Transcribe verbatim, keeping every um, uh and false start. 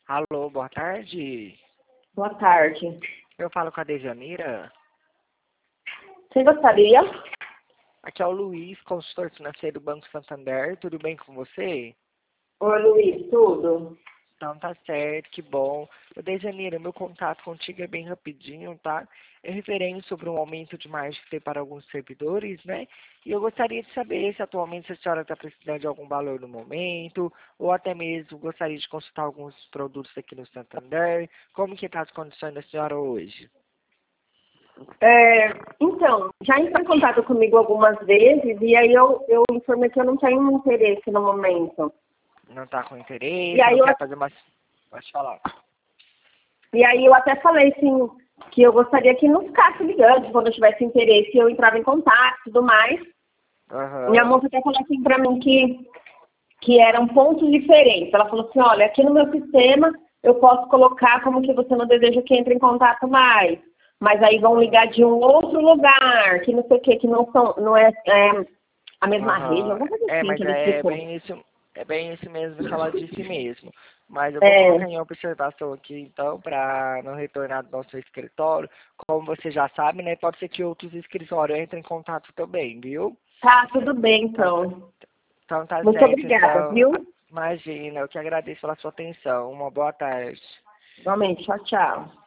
Alô, boa tarde. Boa tarde. Eu falo com a Dejanira. Você gostaria? Aqui é o Luiz, consultor financeiro do Banco Santander. Tudo bem com você? Oi, Luiz, tudo? Então tá certo, que bom. Ô, Dejanira, meu contato contigo é bem rapidinho, tá? É referente sobre um aumento de margem que tem para alguns servidores, né? E eu gostaria de saber se atualmente a senhora está precisando de algum valor no momento, ou até mesmo gostaria de consultar alguns produtos aqui no Santander. Como que tá as condições da senhora hoje? É, então, já entrou em contato comigo algumas vezes e aí eu, eu informei que eu não tenho interesse no momento. Não está com E interesse, aí não eu, quer fazer mais... Pode falar. e aí eu até falei assim, que eu gostaria que não ficasse ligando quando eu tivesse interesse, eu entrava em contato e tudo mais. Minha Aham. moça até falou assim pra mim que, que eram pontos diferentes. Ela falou assim, olha, aqui no meu sistema eu posso colocar como que você não deseja que entre em contato mais. Mas aí vão ligar de um outro lugar, que não sei o que, que não, são, não é, é a mesma rede, Aham. alguma coisa É, assim mas que ele é explicou. bem isso, é bem isso mesmo que ela disse mesmo. Mas eu vou colocar É, em observação aqui, então, para não retornar do nosso escritório. Como você já sabe, né? Pode ser que outros escritórios entrem em contato também, viu? tá, tudo bem Então, tá- então. então tá Muito certo, obrigada, então. viu? Imagina, eu que agradeço pela sua atenção. Uma boa tarde. Igualmente, tchau, tchau.